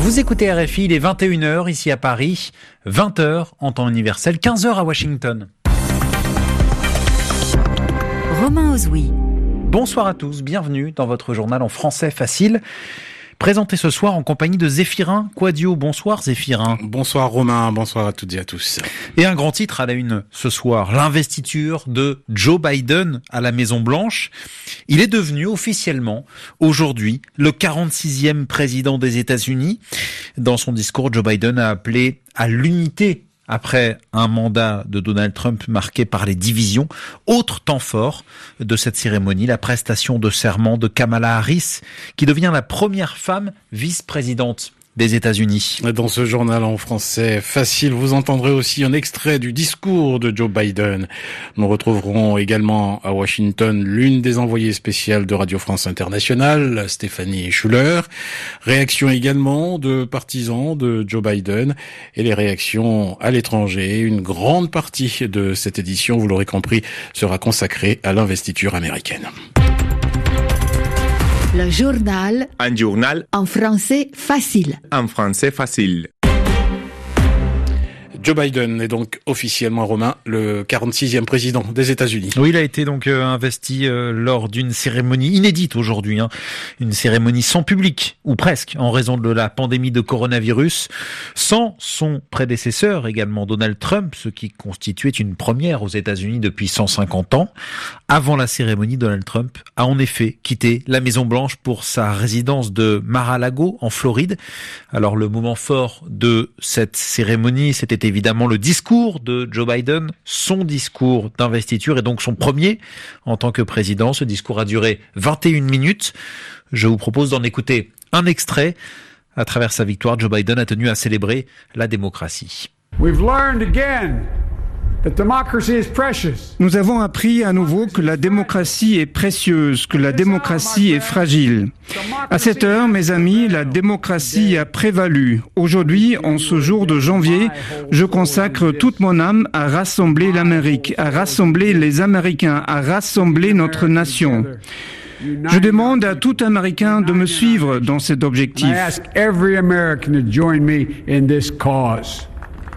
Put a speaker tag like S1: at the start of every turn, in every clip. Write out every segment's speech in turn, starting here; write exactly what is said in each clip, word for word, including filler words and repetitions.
S1: Vous écoutez R F I, il est vingt et une heures ici à Paris, vingt heures en temps universel, quinze heures à Washington.
S2: Romain Ozoui.
S1: Bonsoir à tous, bienvenue dans votre journal en français facile. Présenté ce soir en compagnie de Zéphirin Quadio. Bonsoir Zéphirin.
S3: Bonsoir Romain, bonsoir à toutes et à tous.
S1: Et un grand titre à la une ce soir, l'investiture de Joe Biden à la Maison-Blanche. Il est devenu officiellement aujourd'hui le quarante-sixième président des États-Unis. Dans son discours, Joe Biden a appelé à l'unité après un mandat de Donald Trump marqué par les divisions. Autre temps fort de cette cérémonie, la prestation de serment de Kamala Harris, qui devient la première femme vice-présidente des États-Unis.
S3: Dans ce journal en français facile, vous entendrez aussi un extrait du discours de Joe Biden. Nous retrouverons également à Washington l'une des envoyées spéciales de Radio France Internationale, Stéphanie Schuller. Réaction également de partisans de Joe Biden et les réactions à l'étranger. Une grande partie de cette édition, vous l'aurez compris, sera consacrée à l'investiture américaine.
S2: Le journal.
S4: Un journal.
S2: En français facile.
S4: En français facile.
S3: Joe Biden est donc officiellement, Romain, le quarante-sixième président des États-Unis.
S1: Oui, il a été donc euh, investi euh, lors d'une cérémonie inédite aujourd'hui, hein. Une cérémonie sans public, ou presque, en raison de la pandémie de coronavirus, sans son prédécesseur également, Donald Trump, ce qui constituait une première aux États-Unis depuis cent cinquante ans. Avant la cérémonie, Donald Trump a en effet quitté la Maison-Blanche pour sa résidence de Mar-a-Lago, en Floride. Alors le moment fort de cette cérémonie, c'était évidemment le discours de Joe Biden, son discours d'investiture et donc son premier en tant que président. Ce discours a duré vingt et une minutes. Je vous propose d'en écouter un extrait. À travers sa victoire, Joe Biden a tenu à célébrer la démocratie.
S5: We've learned again that democracy is precious.
S6: Nous avons appris à nouveau que la démocratie est précieuse, que la démocratie est fragile. À cette heure, mes amis, la démocratie a prévalu. Aujourd'hui, en ce jour de janvier, je consacre toute mon âme à rassembler l'Amérique, à rassembler les Américains, à rassembler notre nation. Je demande à tout Américain de me suivre dans cet objectif.
S5: I ask every American to join me in this cause.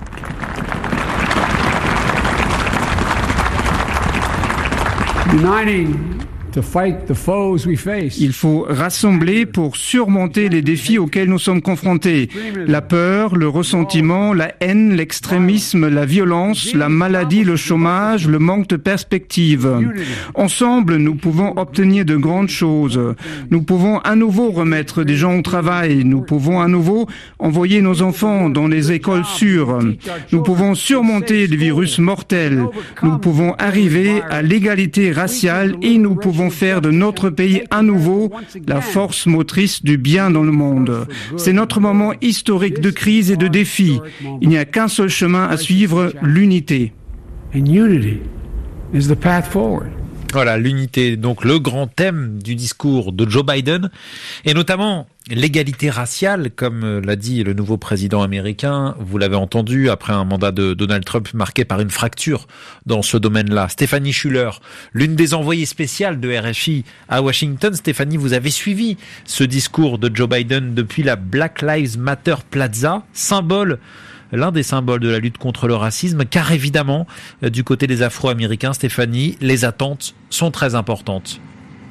S5: Uniting to fight the foes we face.
S6: Il faut rassembler pour surmonter les défis auxquels nous sommes confrontés. La peur, le ressentiment, la haine, l'extrémisme, la violence, la maladie, le chômage, le manque de perspective. Ensemble, nous pouvons obtenir de grandes choses. Nous pouvons à nouveau remettre des gens au travail. Nous pouvons à nouveau envoyer nos enfants dans les écoles sûres. Nous pouvons surmonter le virus mortel. Nous pouvons arriver à l'égalité raciale et nous pouvons faire de notre pays à nouveau la force motrice du bien dans le monde. C'est notre moment historique de crise et de défi. Il n'y a qu'un seul chemin à suivre, l'unité.
S5: And unity is the path forward.
S1: Voilà, l'unité, donc le grand thème du discours de Joe Biden, et notamment l'égalité raciale, comme l'a dit le nouveau président américain. Vous l'avez entendu, après un mandat de Donald Trump marqué par une fracture dans ce domaine-là. Stéphanie Schuller, l'une des envoyées spéciales de R F I à Washington. Stéphanie, vous avez suivi ce discours de Joe Biden depuis la Black Lives Matter Plaza, symbole l'un des symboles de la lutte contre le racisme, car évidemment, du côté des Afro-Américains, Stéphanie, les attentes sont très importantes.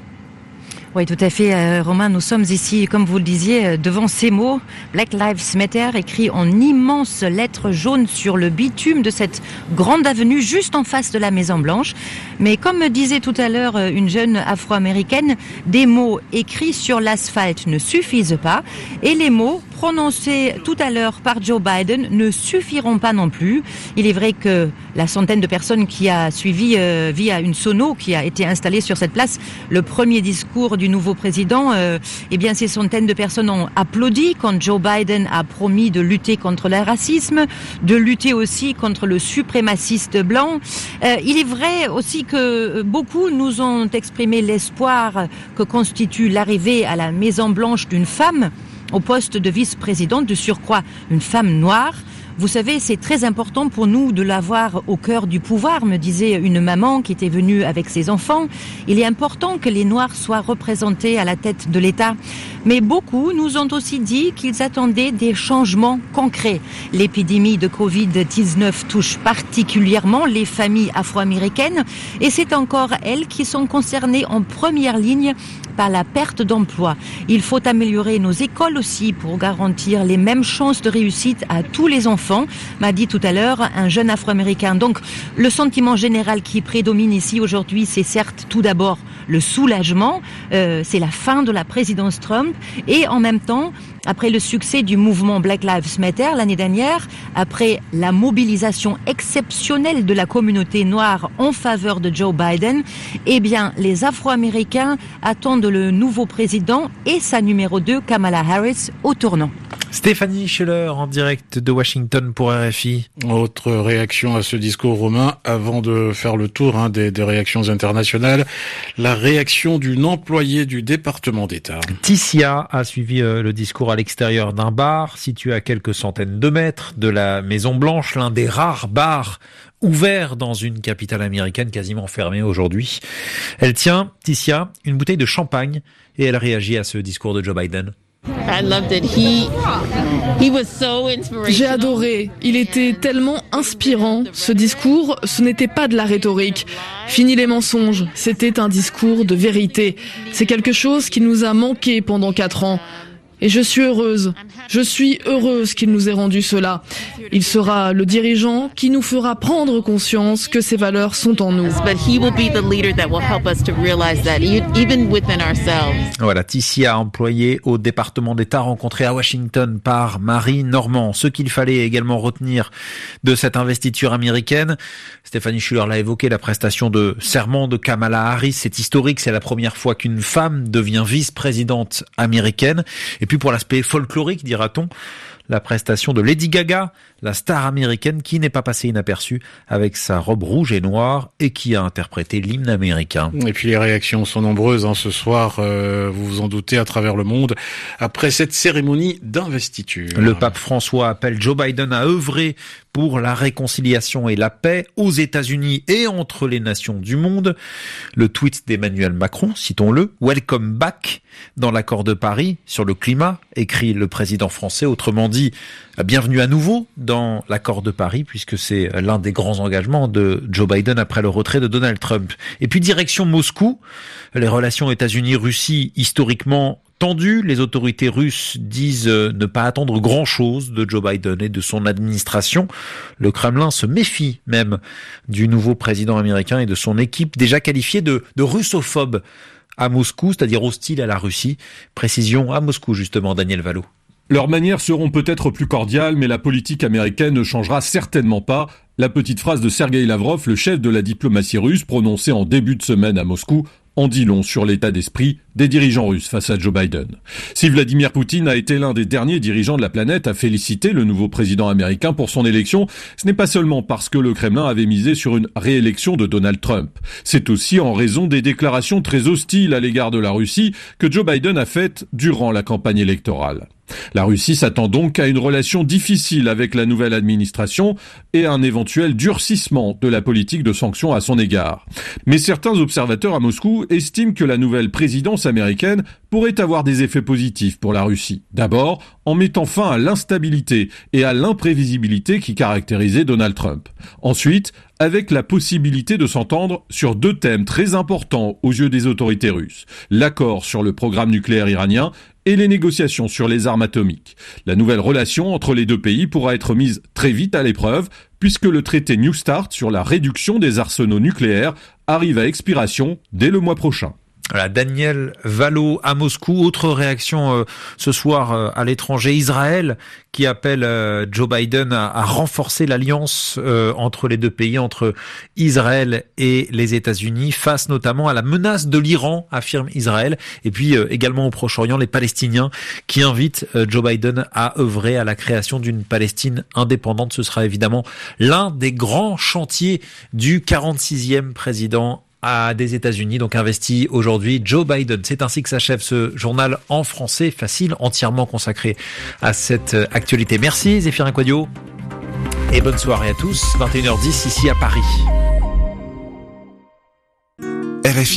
S2: Oui, tout à fait, euh, Romain. Nous sommes ici, comme vous le disiez, devant ces mots. Black Lives Matter, écrit en immenses lettres jaunes sur le bitume de cette grande avenue juste en face de la Maison-Blanche. Mais comme me disait tout à l'heure une jeune afro-américaine, des mots écrits sur l'asphalte ne suffisent pas. Et les mots prononcés tout à l'heure par Joe Biden ne suffiront pas non plus. Il est vrai que la centaine de personnes qui a suivi euh, via une sono qui a été installée sur cette place, le premier discours du nouveau président, euh, eh bien ces centaines de personnes ont applaudi quand Joe Biden a promis de lutter contre le racisme, de lutter aussi contre le suprémaciste blanc. Euh, il est vrai aussi que beaucoup nous ont exprimé l'espoir que constitue l'arrivée à la Maison-Blanche d'une femme au poste de vice-présidente, de surcroît une femme noire. Vous savez, c'est très important pour nous de l'avoir au cœur du pouvoir, me disait une maman qui était venue avec ses enfants. Il est important que les Noirs soient représentés à la tête de l'État. Mais beaucoup nous ont aussi dit qu'ils attendaient des changements concrets. L'épidémie de covid dix-neuf touche particulièrement les familles afro-américaines et c'est encore elles qui sont concernées en première ligne par la perte d'emploi. Il faut améliorer nos écoles aussi pour garantir les mêmes chances de réussite à tous les enfants, m'a dit tout à l'heure un jeune afro-américain. Donc le sentiment général qui prédomine ici aujourd'hui, c'est certes tout d'abord le soulagement, euh, c'est la fin de la présidence Trump et en même temps, après le succès du mouvement Black Lives Matter l'année dernière, après la mobilisation exceptionnelle de la communauté noire en faveur de Joe Biden, eh bien, les Afro-Américains attendent le nouveau président et sa numéro deux, Kamala Harris, au tournant.
S1: Stéphanie Scheller en direct de Washington pour R F I.
S3: Autre réaction à ce discours romain, avant de faire le tour hein, des, des réactions internationales, la réaction d'une employée du département d'État.
S1: Tissia a suivi euh, le discours à l'extérieur d'un bar situé à quelques centaines de mètres de la Maison Blanche, l'un des rares bars ouverts dans une capitale américaine quasiment fermée aujourd'hui. Elle tient, Tissia, une bouteille de champagne et elle réagit à ce discours de Joe Biden.
S7: J'ai adoré. Il était tellement inspirant. Ce discours, ce n'était pas de la rhétorique. Fini les mensonges. C'était un discours de vérité. C'est quelque chose qui nous a manqué pendant quatre ans. Et je suis heureuse. Je suis heureuse qu'il nous ait rendu cela. Il sera le dirigeant qui nous fera prendre conscience que ces valeurs sont en nous.
S1: Voilà, Tissia, employée au département d'État, rencontrée à Washington par Marie Normand. Ce qu'il fallait également retenir de cette investiture américaine, Stéphanie Schuller l'a évoqué, la prestation de serment de Kamala Harris, c'est historique, c'est la première fois qu'une femme devient vice-présidente américaine. Et puis pour l'aspect folklorique, dira-t-on, la prestation de Lady Gaga, la star américaine qui n'est pas passée inaperçue avec sa robe rouge et noire et qui a interprété l'hymne américain.
S3: Et puis les réactions sont nombreuses hein, ce soir, euh, vous vous en doutez, à travers le monde, après cette cérémonie d'investiture.
S1: Le pape François appelle Joe Biden à œuvrer pour la réconciliation et la paix aux États-Unis et entre les nations du monde. Le tweet d'Emmanuel Macron, citons-le, « Welcome back » dans l'accord de Paris sur le climat, écrit le président français, autrement dit, bienvenue à nouveau dans l'accord de Paris, puisque c'est l'un des grands engagements de Joe Biden après le retrait de Donald Trump. Et puis direction Moscou, les relations États-Unis-Russie historiquement tendues, les autorités russes disent ne pas attendre grand-chose de Joe Biden et de son administration. Le Kremlin se méfie même du nouveau président américain et de son équipe déjà qualifiée de, de russophobe à Moscou, c'est-à-dire hostile à la Russie. Précision à Moscou justement, Daniel Valo.
S8: Leurs manières seront peut-être plus cordiales, mais la politique américaine ne changera certainement pas. La petite phrase de Sergei Lavrov, le chef de la diplomatie russe, prononcée en début de semaine à Moscou, en dit long sur l'état d'esprit des dirigeants russes face à Joe Biden. Si Vladimir Poutine a été l'un des derniers dirigeants de la planète à féliciter le nouveau président américain pour son élection, ce n'est pas seulement parce que le Kremlin avait misé sur une réélection de Donald Trump. C'est aussi en raison des déclarations très hostiles à l'égard de la Russie que Joe Biden a faites durant la campagne électorale. La Russie s'attend donc à une relation difficile avec la nouvelle administration et à un éventuel durcissement de la politique de sanctions à son égard. Mais certains observateurs à Moscou estiment que la nouvelle présidence américaine pourrait avoir des effets positifs pour la Russie. D'abord, en mettant fin à l'instabilité et à l'imprévisibilité qui caractérisaient Donald Trump. Ensuite, avec la possibilité de s'entendre sur deux thèmes très importants aux yeux des autorités russes. L'accord sur le programme nucléaire iranien et les négociations sur les armes atomiques. La nouvelle relation entre les deux pays pourra être mise très vite à l'épreuve, puisque le traité New START sur la réduction des arsenaux nucléaires arrive à expiration dès le mois prochain.
S1: Voilà, Daniel Valo à Moscou. Autre réaction euh, ce soir euh, à l'étranger, Israël qui appelle euh, Joe Biden à, à renforcer l'alliance euh, entre les deux pays, entre Israël et les États-Unis, face notamment à la menace de l'Iran, affirme Israël. Et puis euh, également au Proche-Orient, les Palestiniens qui invitent euh, Joe Biden à œuvrer à la création d'une Palestine indépendante. Ce sera évidemment l'un des grands chantiers du quarante-sixième président à des États-Unis, donc investi aujourd'hui Joe Biden. C'est ainsi que s'achève ce journal en français, facile, entièrement consacré à cette actualité. Merci Zéphirin Quadio. Et bonne soirée à tous, vingt et une heures dix ici à Paris.
S9: R F I